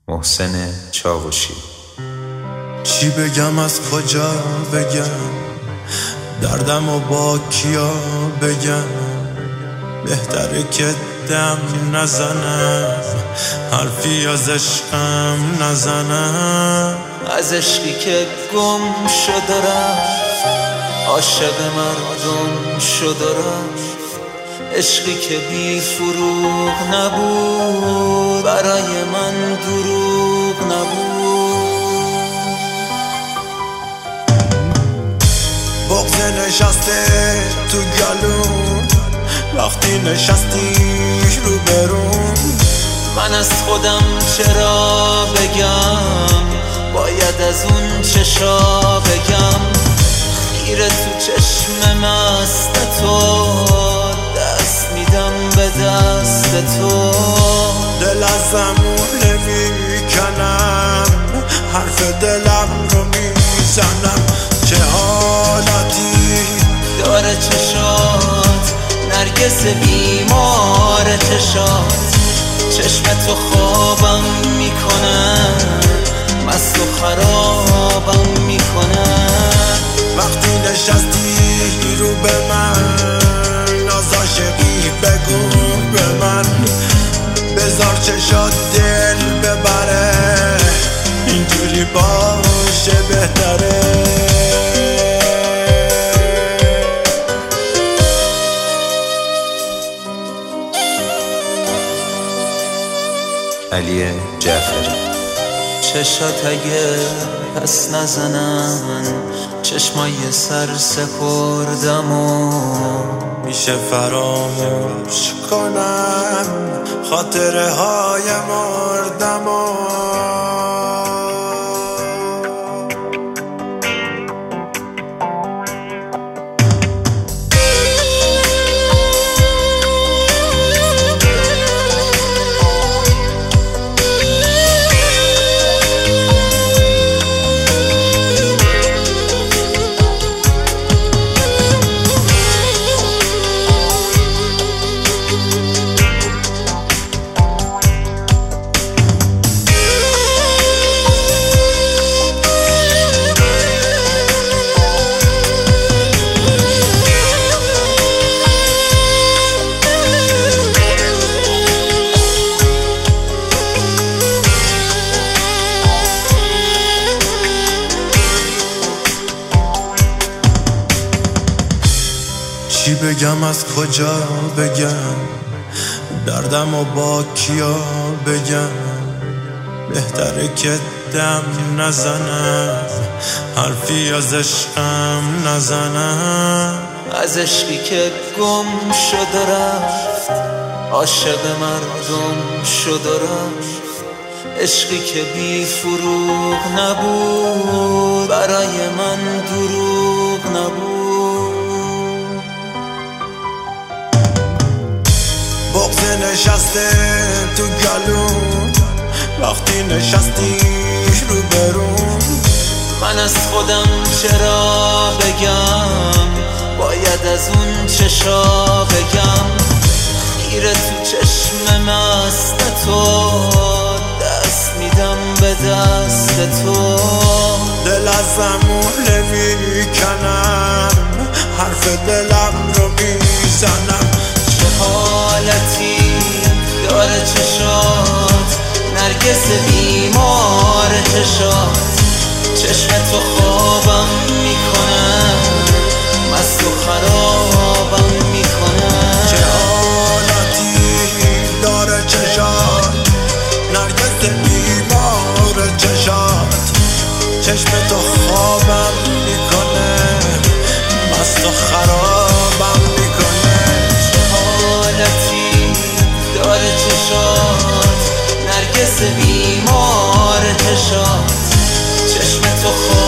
محسن چاوشی. چی بگم از کجا بگم، دردم و با کیا بگم، بهتره که دم نزنم، حرفی از عشقم نزنم. از عشقی که گم شد و رفت، عاشق مردم شد و رفت، عشقی که بی فروغ نبود، برای من دروغ نبود. بغض نشسته تو گلوم، وقتی نشستی رو برون. من از خودم چرا بگم، باید از اون چشا بگم. خیره تو چشم مست تو، دست میدم به دست تو. دل از زمون نمیکنم، حرف دلم رو میزنم. چه حالتی داره چشات، نرگس بیمار چشات. چشم تو خوابم میکنه، مست و خرابم میکنه. وقتی نشستی رو به من، ناز عاشقی بگو به من. بذار چشات دل ببره، اینجوری باشه بهتره. علی جعفری. چشات اگه پس نزنن، چشمای سر سپردم و میشه فراموش کنم خاطره های مردم و چی بگم از کجا بگم، دردم و با کیا بگم. بهتره که دم نزنم، حرفی از عشقم نزنم. از عشقی که گم شد و رفت، عاشق مردم شد و رفت، عشقی که بی فروغ نبود، برای من دروغ نبود. بغض نشسته تو گلوم، وقتی نشستی رو برون. من از خودم چرا بگم، باید از اون چشا بگم. خیره تو چشم مست تو، دست میدم به دست تو. دل از زمون نمیکنم، حرف دلم رو میزنم. چه حالتی داره چشات، نرگس بیمار چشات. چشم تو خوابم میکنه، مست و خرابم میکنه. چه حالتی داره چشات، نرگس بیمار چشات. چشم تو خوابم میکنه، مست و خرابم میکنه. چه حالتی داره چشات، نرگس بیمار چشات. چشم تو